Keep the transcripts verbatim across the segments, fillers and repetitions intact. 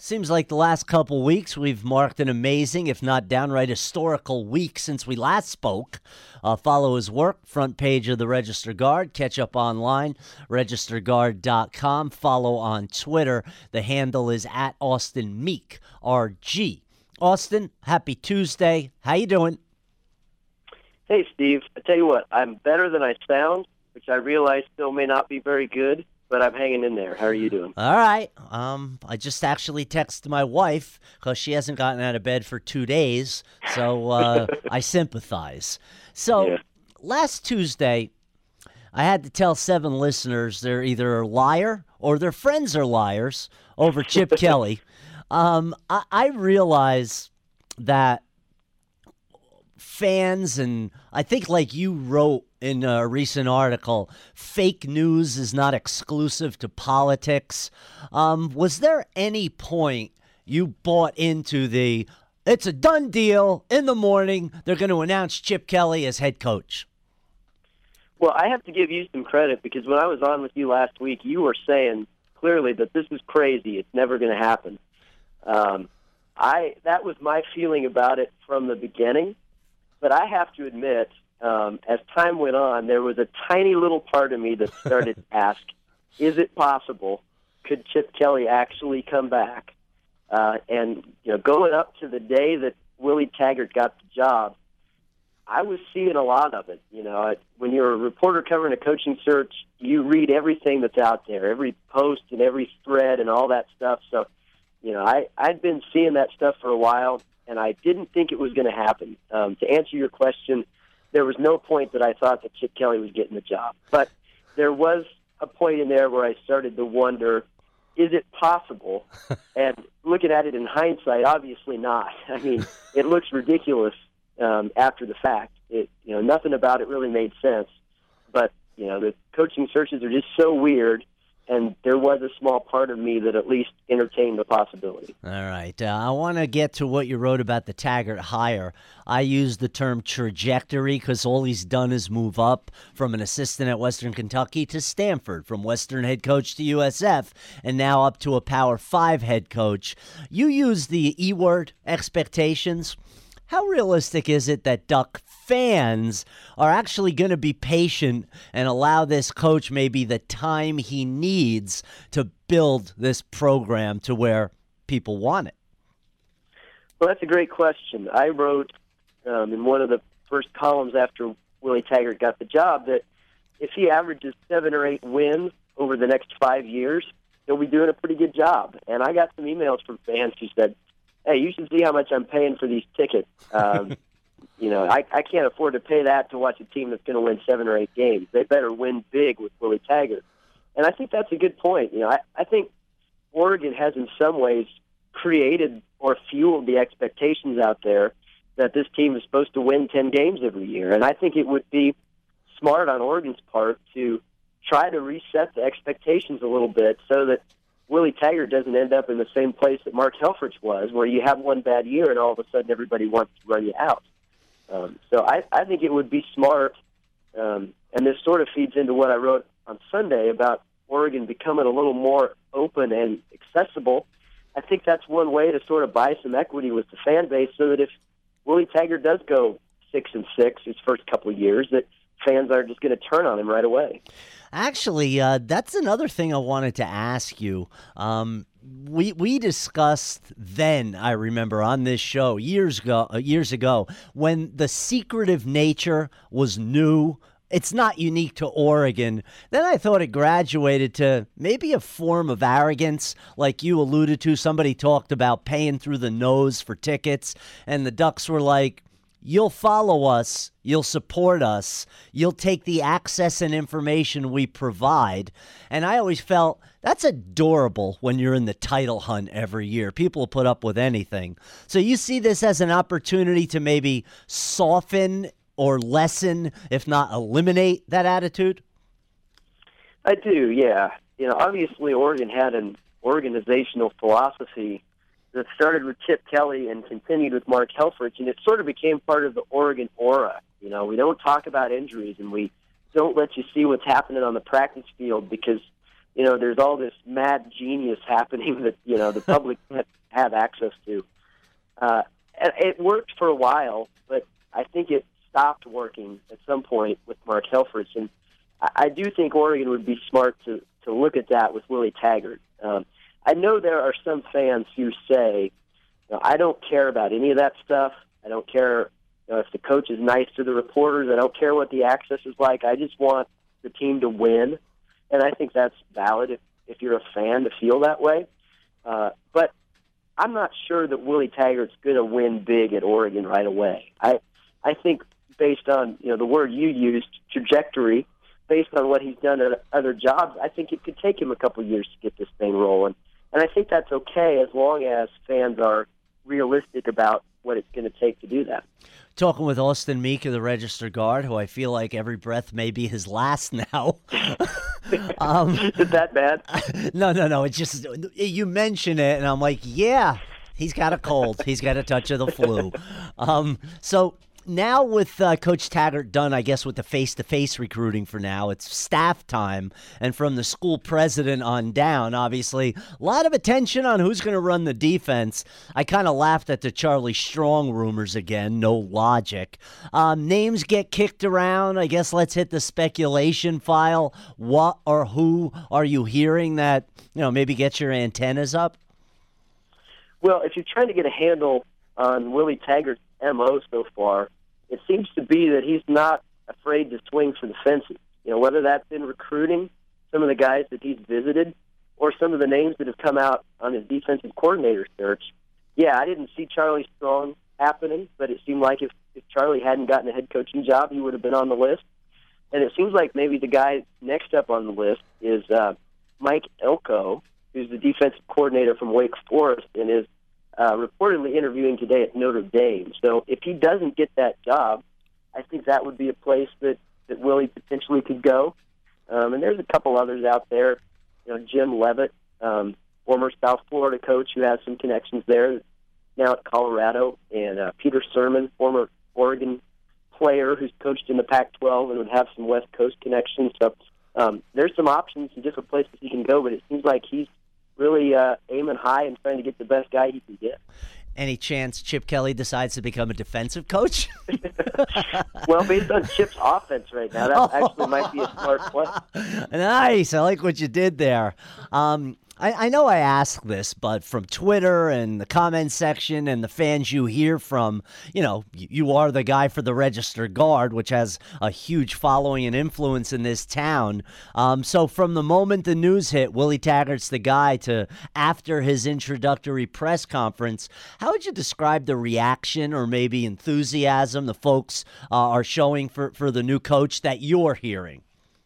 Seems like the last couple weeks we've marked an amazing, if not downright historical week since we last spoke. Uh, follow his work, front page of the Register Guard. Catch up online, register guard dot com. Follow on Twitter. The handle is at Austin Meek, R G. Austin, happy Tuesday. How you doing? Hey, Steve. I tell you what, I'm better than I sound, which I realize still may not be very good, but I'm hanging in there. How are you doing? All right. Um, I just actually texted my wife because she hasn't gotten out of bed for two days, so uh, I sympathize. So Yeah. last Tuesday, I had to tell seven listeners they're either a liar or their friends are liars over Chip Kelly. Um, I, I realize that fans, and I think like you wrote in a recent article, fake news is not exclusive to politics. Um, was there any point you bought into the, it's a done deal, in the morning, they're going to announce Chip Kelly as head coach? Well, I have to give you some credit because when I was on with you last week, you were saying clearly that this is crazy. It's never going to happen. Um, I that was my feeling about it from the beginning. But I have to admit, um, as time went on, there was a tiny little part of me that started to ask, is it possible? Could Chip Kelly actually come back? Uh, and, you know, going up to the day that Willie Taggart got the job, I was seeing a lot of it. You know, I, when you're a reporter covering a coaching search, you read everything that's out there, every post and every thread and all that stuff. So, you know, I, I'd been seeing that stuff for a while, and I didn't think it was going to happen. Um, to answer your question, there was no point that I thought that Chip Kelly was getting the job. But there was a point in there where I started to wonder, is it possible? And looking at it in hindsight, obviously not. I mean, it looks ridiculous um, after the fact. It, you know, nothing about it really made sense. But, you know, the coaching searches are just so weird. And there was a small part of me that at least entertained the possibility. All right. Uh, I want to get to what you wrote about the Taggart hire. I use the term trajectory because all he's done is move up from an assistant at Western Kentucky to Stanford, from Western head coach to U S F, and now up to a Power Five head coach. You use the E word, expectations. How realistic is it that Duck fans are actually going to be patient and allow this coach maybe the time he needs to build this program to where people want it? Well, that's a great question. I wrote um, in one of the first columns after Willie Taggart got the job that if he averages seven or eight wins over the next five years, he'll be doing a pretty good job. And I got some emails from fans who said, hey, you should see how much I'm paying for these tickets. Um, you know, I, I can't afford to pay that to watch a team that's going to win seven or eight games. They better win big with Willie Taggart. And I think that's a good point. You know, I, I think Oregon has in some ways created or fueled the expectations out there that this team is supposed to win ten games every year. And I think it would be smart on Oregon's part to try to reset the expectations a little bit so that Willie Taggart doesn't end up in the same place that Mark Helfrich was, where you have one bad year and all of a sudden everybody wants to run you out. Um, so I, I think it would be smart, um, and this sort of feeds into what I wrote on Sunday about Oregon becoming a little more open and accessible. I think that's one way to sort of buy some equity with the fan base so that if Willie Taggart does go six and six his first couple of years, that fans are just going to turn on him right away. Actually, uh, that's another thing I wanted to ask you. Um, we we discussed then, I remember, on this show years ago, uh, years ago, when the secretive nature was new. It's not unique to Oregon. Then I thought it graduated to maybe a form of arrogance, like you alluded to. Somebody talked about paying through the nose for tickets, and the Ducks were like, you'll follow us, you'll support us, you'll take the access and information we provide. And I always felt that's adorable when you're in the title hunt every year. People will put up with anything. So you see this as an opportunity to maybe soften or lessen, if not eliminate, that attitude? I do, yeah. You know, obviously Oregon had an organizational philosophy that started with Chip Kelly and continued with Mark Helfrich, and it sort of became part of the Oregon aura. You know, we don't talk about injuries, and we don't let you see what's happening on the practice field because you know, there's all this mad genius happening that, you know, the public can't have access to. Uh, and it worked for a while, but I think it stopped working at some point with Mark Helfrich. And I, I do think Oregon would be smart to, to look at that with Willie Taggart. Um, I know there are some fans who say, you know, I don't care about any of that stuff. I don't care, you know, if the coach is nice to the reporters. I don't care what the access is like. I just want the team to win. And I think that's valid if, if you're a fan to feel that way. Uh, but I'm not sure that Willie Taggart's going to win big at Oregon right away. I I think based on, you know, the word you used, trajectory, based on what he's done at other jobs, I think it could take him a couple of years to get this thing rolling. And I think that's okay as long as fans are realistic about what it's going to take to do that. Talking with Austin Meek of the Register Guard, who I feel like every breath may be his last now. um, Is that bad? No, no, no. It's just, you mention it, and I'm like, yeah, he's got a cold. He's got a touch of the flu. Um, so now with uh, Coach Taggart done, I guess, with the face-to-face recruiting for now, it's staff time. And from the school president on down, obviously, a lot of attention on who's going to run the defense. I kind of laughed at the Charlie Strong rumors again. No logic. Um, names get kicked around. I guess let's hit the speculation file. What or who are you hearing that, you know, maybe get your antennas up? Well, if you're trying to get a handle on Willie Taggart's M O so far, it seems to be that he's not afraid to swing for the fences. You know, whether that's in recruiting, some of the guys that he's visited, or some of the names that have come out on his defensive coordinator search. Yeah, I didn't see Charlie Strong happening, but it seemed like if, if Charlie hadn't gotten a head coaching job, he would have been on the list. And it seems like maybe the guy next up on the list is uh, Mike Elko, who's the defensive coordinator from Wake Forest and is Uh, reportedly interviewing today at Notre Dame. So if he doesn't get that job, I think that would be a place that, that Willie potentially could go. Um, and there's a couple others out there. You know, Jim Levitt, um, former South Florida coach who has some connections there, now at Colorado, and uh, Peter Sermon, former Oregon player who's coached in the Pac twelve and would have some West Coast connections. So um, there's some options in different places he can go, but it seems like he's really uh, aiming high and trying to get the best guy he can get. Any chance Chip Kelly decides to become a defensive coach? Well, based on Chip's offense right now, that actually might be a smart play. Nice. I like what you did there. Um, I, I know I asked this, but from Twitter and the comment section and the fans you hear from, you know, you are the guy for the Register Guard, which has a huge following and influence in this town. Um, so from the moment the news hit, Willie Taggart's the guy, to after his introductory press conference, how would you describe the reaction or maybe enthusiasm the folks uh, are showing for, for the new coach that you're hearing?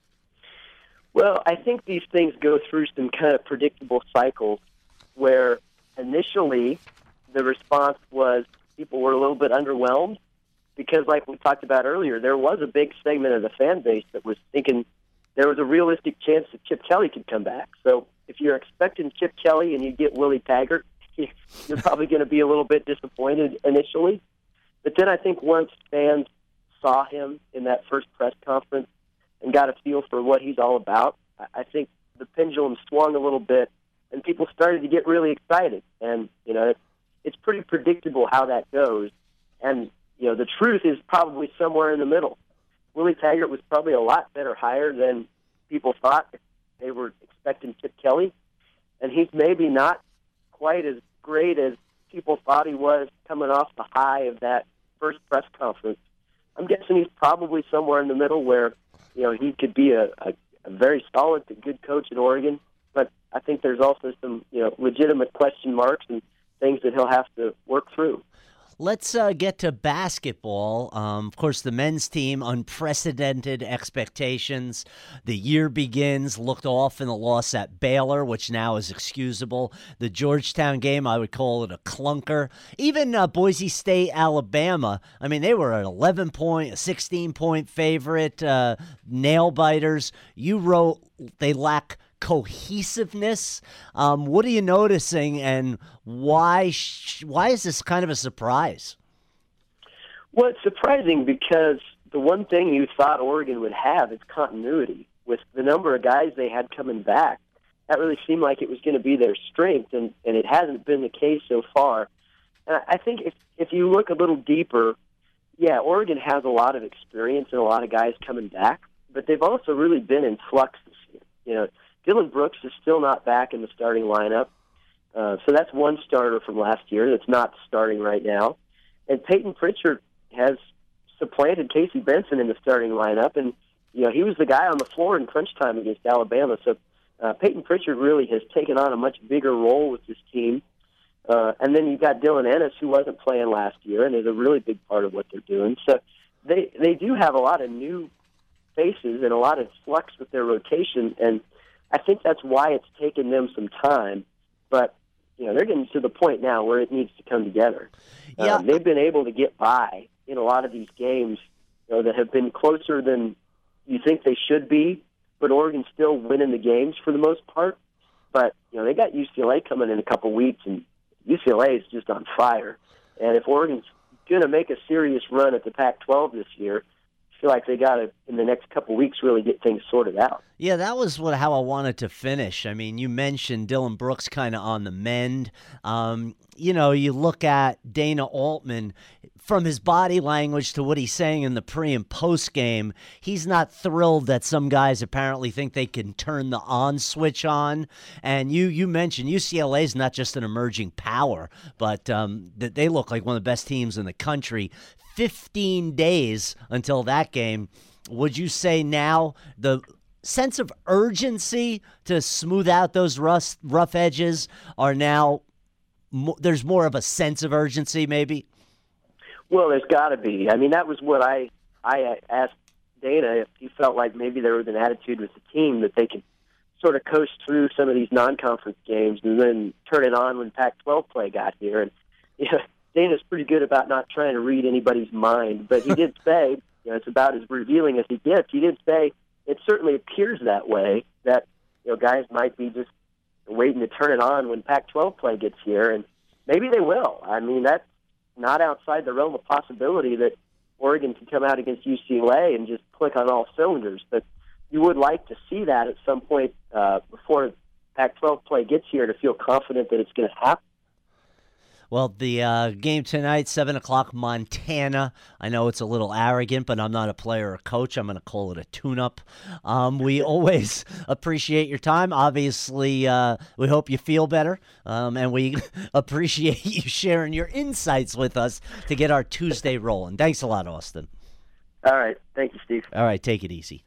Well, I think these things go through some kind of predictable cycles where initially the response was people were a little bit underwhelmed because, like we talked about earlier, there was a big segment of the fan base that was thinking there was a realistic chance that Chip Kelly could come back. So if you're expecting Chip Kelly and you get Willie Taggart, you're probably going to be a little bit disappointed initially. But then I think once fans saw him in that first press conference and got a feel for what he's all about, I think the pendulum swung a little bit, and people started to get really excited. And, you know, it's, it's pretty predictable how that goes. And, you know, the truth is probably somewhere in the middle. Willie Taggart was probably a lot better hire than people thought. They were expecting Chip Kelly, and he's maybe not quite as great as people thought he was coming off the high of that first press conference. I'm guessing he's probably somewhere in the middle where, you know, he could be a, a, a very solid, good coach at Oregon, but I think there's also some, you know, legitimate question marks and things that he'll have to work through. Let's uh, get to basketball. Um, of course, the men's team, unprecedented expectations. The year begins, looked off in the loss at Baylor, which now is excusable. The Georgetown game, I would call it a clunker. Even uh, Boise State, Alabama, I mean, they were an eleven-point, a sixteen-point favorite, uh, nail-biters. You wrote they lack cohesiveness. Um, what are you noticing, and why sh- why is this kind of a surprise? Well, it's surprising because the one thing you thought Oregon would have is continuity. With the number of guys they had coming back, that really seemed like it was going to be their strength, and, and it hasn't been the case so far. And I think if if you look a little deeper, yeah, Oregon has a lot of experience and a lot of guys coming back, but they've also really been in flux this year. You know, Dylan Brooks is still not back in the starting lineup, uh, so that's one starter from last year that's not starting right now. And Peyton Pritchard has supplanted Casey Benson in the starting lineup, and you know he was the guy on the floor in crunch time against Alabama. So uh, Peyton Pritchard really has taken on a much bigger role with this team. Uh, and then you've got Dylan Ennis, who wasn't playing last year, and is a really big part of what they're doing. So they they do have a lot of new faces and a lot of flux with their rotation, and I think that's why it's taken them some time. But you know they're getting to the point now where it needs to come together. Yeah. Um, they've been able to get by in a lot of these games, you know, that have been closer than you think they should be, but Oregon's still winning the games for the most part. But you know they got U C L A coming in a couple weeks, and U C L A is just on fire. And if Oregon's going to make a serious run at the Pac twelve this year, I feel like they got to, in the next couple of weeks, really get things sorted out. Yeah, that was what how I wanted to finish. I mean, you mentioned Dylan Brooks kind of on the mend. Um, you know, you look at Dana Altman, from his body language to what he's saying in the pre and post game, he's not thrilled that some guys apparently think they can turn the on switch on. And you you mentioned U C L A is not just an emerging power, but um, that they look like one of the best teams in the country. fifteen days until that game. Would you say now the sense of urgency to smooth out those rough, rough edges are now, there's more of a sense of urgency maybe? Well, there's got to be. I mean, that was what I I asked Dana if he felt like maybe there was an attitude with the team that they could sort of coast through some of these non-conference games and then turn it on when Pac twelve play got here. And you know, Dana's pretty good about not trying to read anybody's mind, but he did say, you know, it's about as revealing as he gets. He did say it certainly appears that way, that you know guys might be just waiting to turn it on when Pac twelve play gets here, and maybe they will. I mean, that's not outside the realm of possibility that Oregon can come out against U C L A and just click on all cylinders. But you would like to see that at some point uh, before Pac twelve play gets here to feel confident that it's going to happen. Well, the uh, game tonight, seven o'clock, Montana. I know it's a little arrogant, but I'm not a player or coach. I'm going to call it a tune-up. Um, we always appreciate your time. Obviously, uh, we hope you feel better, um, and we appreciate you sharing your insights with us to get our Tuesday rolling. Thanks a lot, Austin. All right. Thank you, Steve. All right, take it easy.